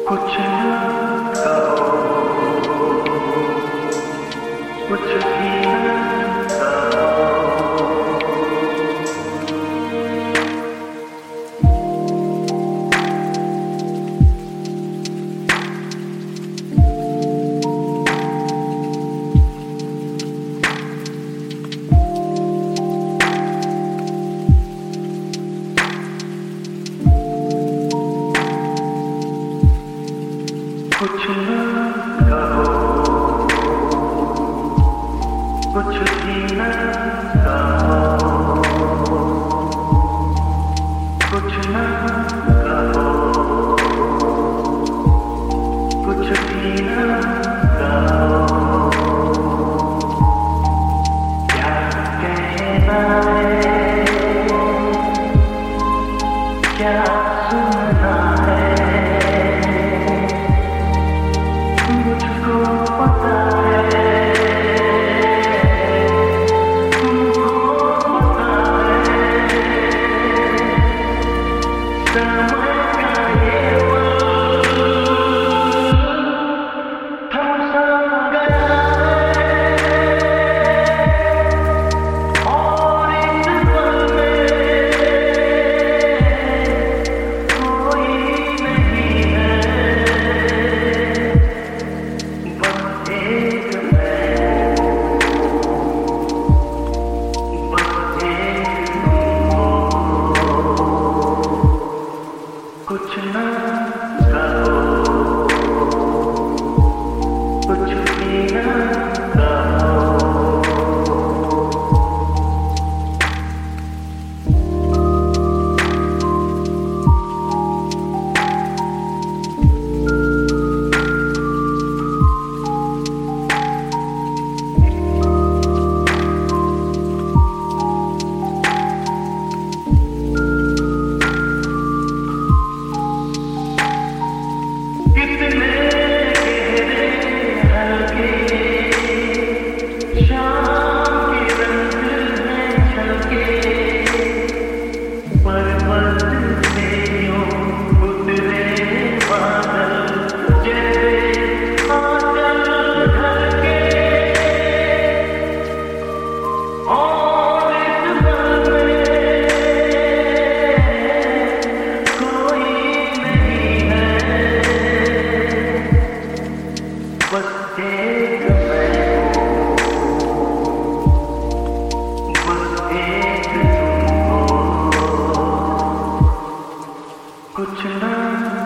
कुछ न कहो, कुछ भी न कहो। कुछ न कहो, कुछ भी न कहो, कुछ न कहो, कुछ भी न कहो। क्या कहना है, क्या सुनना है, मुझको पता है, तुमको पता है। समय का ये पल थम सा गया है, और इस पल में कोई नहीं है, बस एक मैं, बस एक तुम हो। कुछ न कहो, कुछ भी न कहो। कुछ न